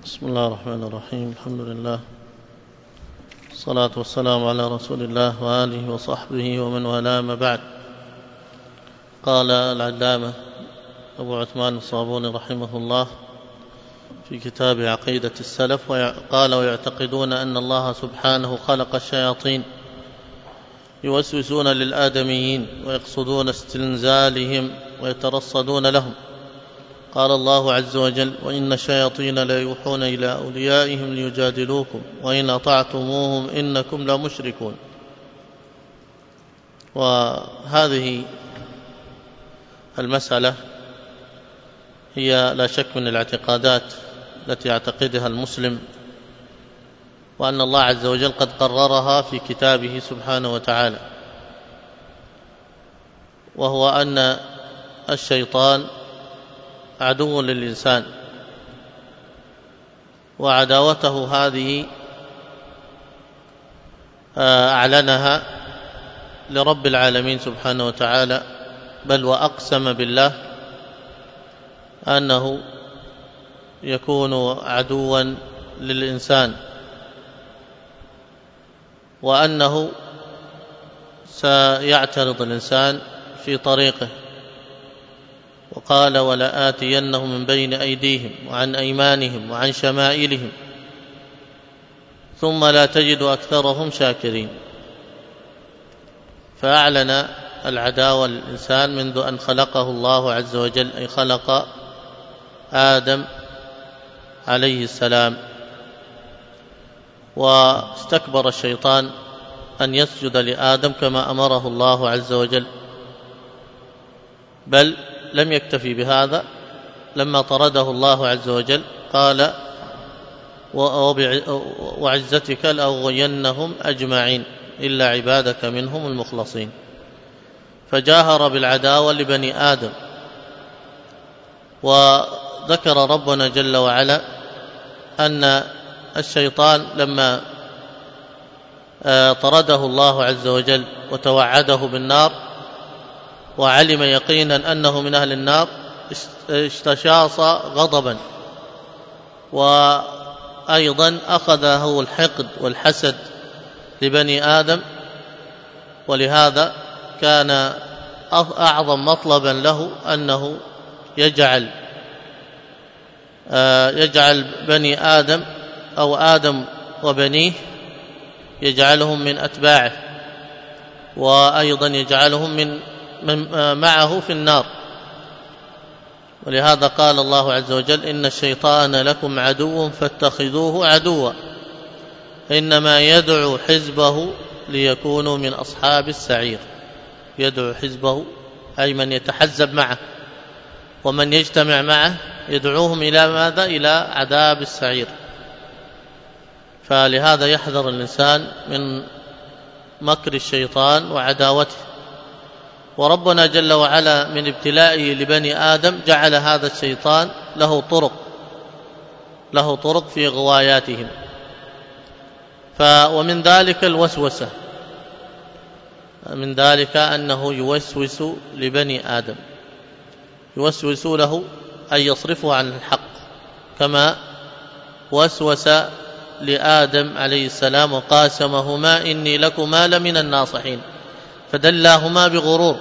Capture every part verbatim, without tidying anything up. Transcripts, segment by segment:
بسم الله الرحمن الرحيم. الحمد لله، الصلاة والسلام على رسول الله وآله وصحبه ومن والاه، ما بعد. قال العلامة أبو عثمان الصابوني رحمه الله في كتاب عقيدة السلف، قال: ويعتقدون أن الله سبحانه خلق الشياطين يوسوسون للآدميين ويقصدون استنزالهم ويترصدون لهم. قال الله عز وجل: وإن الشياطين ليوحون إلى أوليائهم ليجادلوكم وإن أطعتموهم إنكم لمشركون. وهذه المسألة هي لا شك من الاعتقادات التي يعتقدها المسلم، وأن الله عز وجل قد قررها في كتابه سبحانه وتعالى، وهو أن الشيطان عدو للإنسان، وعداوته هذه أعلنها لرب العالمين سبحانه وتعالى، بل وأقسم بالله أنه يكون عدوا للإنسان، وأنه سيعترض الإنسان في طريقه. وقال: ولآتينهم من بين أيديهم وعن أيمانهم وعن شمائلهم ثم لا تجد أكثرهم شاكرين. فأعلن العداوة للإنسان منذ أن خلقه الله عز وجل، أي خلق آدم عليه السلام. واستكبر الشيطان أن يسجد لآدم كما أمره الله عز وجل، بل لم يكتفي بهذا. لما طرده الله عز وجل قال: وعزتك لأغوينهم أجمعين إلا عبادك منهم المخلصين. فجاهر بالعداوة لبني آدم. وذكر ربنا جل وعلا أن الشيطان لما طرده الله عز وجل وتوعده بالنار وعلم يقينا أنه من أهل النار، استشاص غضبا، وأيضا أخذه الحقد والحسد لبني آدم. ولهذا كان أعظم مطلبا له أنه يجعل يجعل بني آدم أو آدم وبنيه يجعلهم من أتباعه، وأيضا يجعلهم من من معه في النار. ولهذا قال الله عز وجل: إن الشيطان لكم عدو فاتخذوه عدوا إنما يدعو حزبه ليكونوا من أصحاب السعير. يدعو حزبه أي من يتحزب معه ومن يجتمع معه، يدعوهم إلى ماذا؟ إلى عذاب السعير. فلهذا يحذر الإنسان من مكر الشيطان وعداوته. وربنا جل وعلا من ابتلائه لبني آدم جعل هذا الشيطان له طرق له طرق في غواياتهم. ومن ذلك الوسوسة، من ذلك أنه يوسوس لبني آدم، يوسوس له أن يصرفه عن الحق، كما وسوس لآدم عليه السلام وقاسمهما إني لكما لمن الناصحين، فدلاهما بغرور.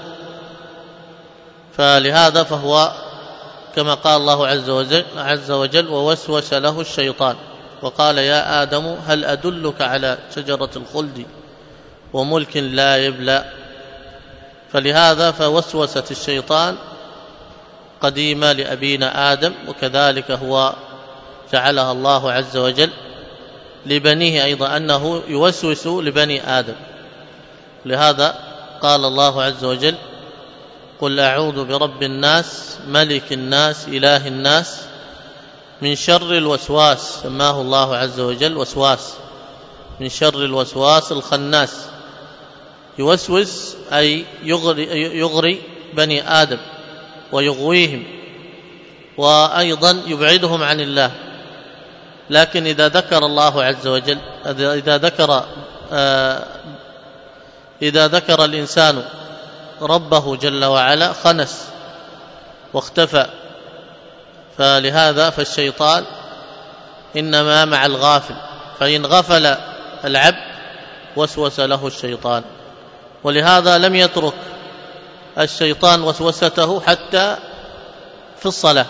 فلهذا فهو كما قال الله عز وجل, عز وجل ووسوس له الشيطان وقال: يا آدم هل أدلك على شجرة الخلد وملك لا يبلى. فلهذا فوسوسة الشيطان قديمة لأبينا آدم، وكذلك هو جعلها الله عز وجل لبنيه أيضا، أنه يوسوس لبني آدم. لهذا قال الله عز وجل: قل أعوذ برب الناس ملك الناس إله الناس من شر الوسواس. سماه الله عز وجل وسواس، من شر الوسواس الخناس. يوسوس أي يغري, يغري بني آدم ويغويهم، وأيضا يبعدهم عن الله. لكن إذا ذكر الله عز وجل إذا ذكر آه إذا ذكر الإنسان ربه جل وعلا خنس واختفى. فلهذا فالشيطان إنما مع الغافل، فإن غفل العبد وسوس له الشيطان. ولهذا لم يترك الشيطان وسوسته حتى في الصلاة،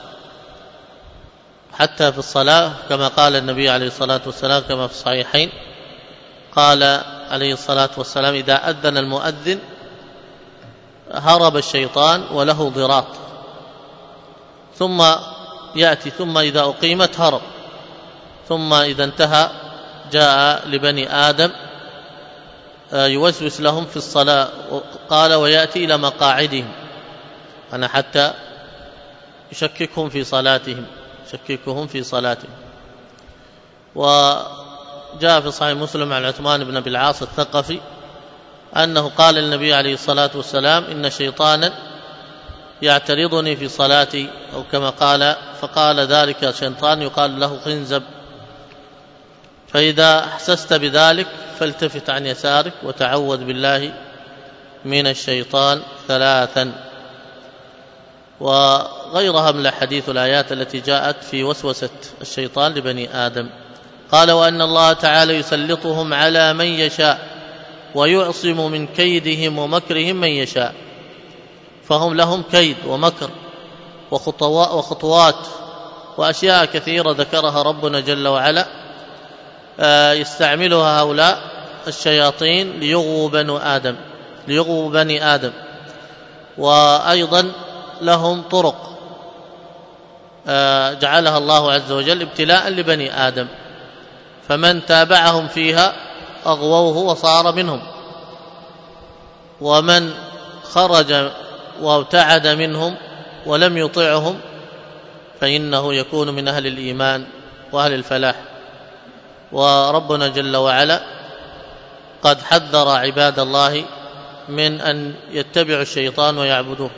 حتى في الصلاة كما قال النبي عليه الصلاة والسلام كما في الصحيحين، قال عليه الصلاة والسلام: إذا أذن المؤذن هرب الشيطان وله ضراط، ثم يأتي، ثم إذا أقيمت هرب، ثم إذا انتهى جاء لبني آدم يوسوس لهم في الصلاة. قال: ويأتي إلى مقاعدهم، أنا حتى يشككهم في صلاتهم، يشككهم في صلاتهم. وجاء في صحيح مسلم عن عثمان بن أبي العاص الثقفي أنه قال للنبي عليه الصلاة والسلام: إن شيطانا يعترضني في صلاتي، أو كما قال، فقال ذلك شيطان يقال له خنزب، فإذا أحسست بذلك فالتفت عن يسارك وتعوذ بالله من الشيطان ثلاثا. وغيرها من الحديث الآيات التي جاءت في وسوسة الشيطان لبني آدم. قال: وأن الله تعالى يسلطهم على من يشاء ويعصم من كيدهم ومكرهم من يشاء، فهم لهم كيد ومكر وخطوات وأشياء كثيرة ذكرها ربنا جل وعلا يستعملها هؤلاء الشياطين ليغووا بنو آدم ليغووا بني آدم. وأيضا لهم طرق جعلها الله عز وجل ابتلاء لبني آدم، فمن تابعهم فيها أغووه وصار منهم، ومن خرج وابتعد منهم ولم يطيعهم فإنه يكون من أهل الإيمان وأهل الفلاح. وربنا جل وعلا قد حذر عباد الله من أن يتبعوا الشيطان ويعبدوه،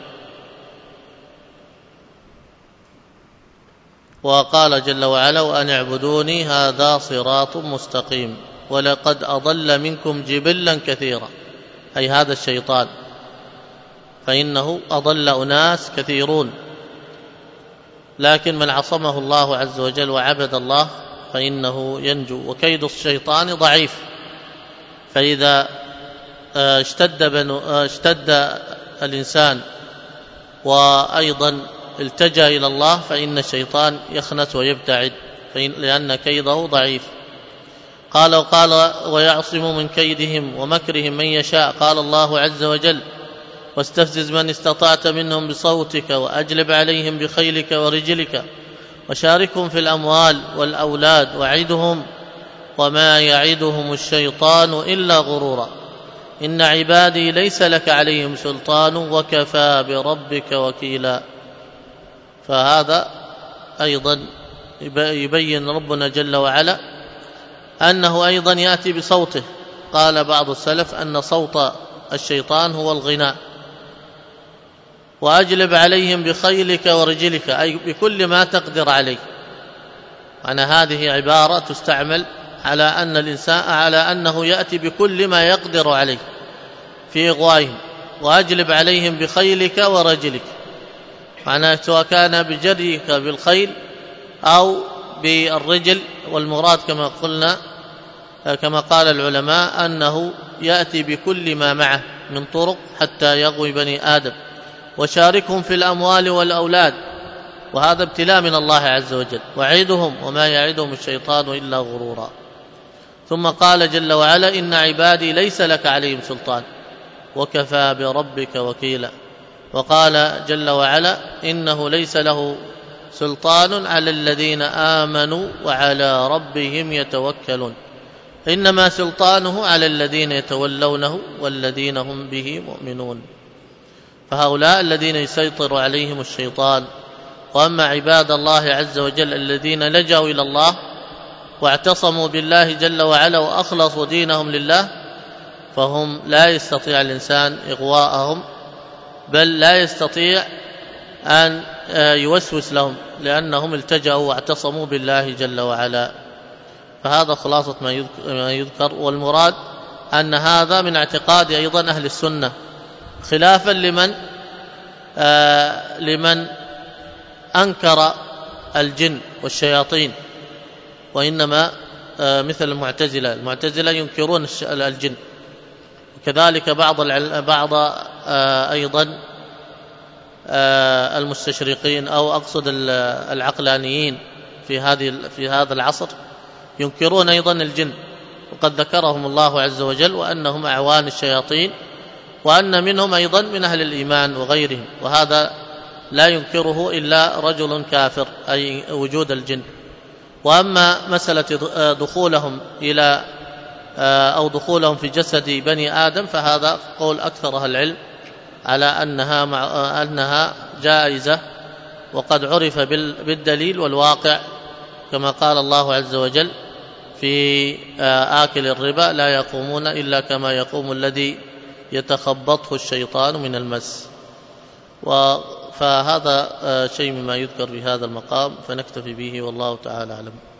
وقال جل وعلا: وأن اعبدوني هذا صراط مستقيم ولقد أضل منكم جبلا كثيرا، أي هذا الشيطان، فإنه أضل أناس كثيرون. لكن من عصمه الله عز وجل وعبد الله فإنه ينجو. وكيد الشيطان ضعيف، فإذا اشتد, بنو اشتد الإنسان وأيضا التجأ إلى الله فإن الشيطان يخنس ويبتعد، لأن كيده ضعيف. قال: وقال: ويعصم من كيدهم ومكرهم من يشاء. قال الله عز وجل: واستفزز من استطعت منهم بصوتك وأجلب عليهم بخيلك ورجلك وشاركهم في الأموال والأولاد وعدهم وما يعدهم الشيطان إلا غرورا إن عبادي ليس لك عليهم سلطان وكفى بربك وكيلا. فهذا أيضا يبين ربنا جل وعلا أنه أيضا يأتي بصوته. قال بعض السلف أن صوت الشيطان هو الغناء. وأجلب عليهم بخيلك ورجلك، أي بكل ما تقدر عليه. أنا هذه عبارة تستعمل على أن الإنسان على أنه يأتي بكل ما يقدر عليه في إغوائهم. وأجلب عليهم بخيلك ورجلك، معناه سواء كان بجريك بالخيل أو بالرجل، والمراد كما قلنا كما قال العلماء أنه يأتي بكل ما معه من طرق حتى يغوي بني آدم. وشاركهم في الأموال والأولاد، وهذا ابتلاء من الله عز وجل. وعدهم وما يعدهم الشيطان إلا غرورا. ثم قال جل وعلا: إن عبادي ليس لك عليهم سلطان وكفى بربك وكيلا. وقال جل وعلا: إنه ليس له سلطان على الذين آمنوا وعلى ربهم يتوكلون، إنما سلطانه على الذين يتولونه والذين هم به مؤمنون. فهؤلاء الذين يسيطر عليهم الشيطان. وأما عباد الله عز وجل الذين لجأوا إلى الله واعتصموا بالله جل وعلا وأخلصوا دينهم لله، فهم لا يستطيع الإنسان إغواءهم، بل لا يستطيع أن يوسوس لهم، لأنهم التجأوا واعتصموا بالله جل وعلا. فهذا خلاصة ما يذكر. والمراد أن هذا من اعتقاد أيضا أهل السنة، خلافا لمن آه لمن أنكر الجن والشياطين وإنما مثل المعتزلة المعتزلة ينكرون الجن، وكذلك بعض بعض أيضا المستشرقين أو أقصد العقلانيين في هذه في هذا العصر ينكرون أيضا الجن، وقد ذكرهم الله عز وجل وأنهم أعوان الشياطين، وأن منهم أيضا من أهل الإيمان وغيرهم، وهذا لا ينكره إلا رجل كافر، أي وجود الجن. وأما مسألة دخولهم إلى أو دخولهم في جسد بني آدم فهذا قول أكثر أهل العلم على أنها مع أنها جائزة، وقد عرف بالدليل والواقع، كما قال الله عز وجل في آكل الربا لا يقومون إلا كما يقوم الذي يتخبطه الشيطان من المس. فهذا شيء مما يذكر في هذا المقام، فنكتفي به والله تعالى أعلم.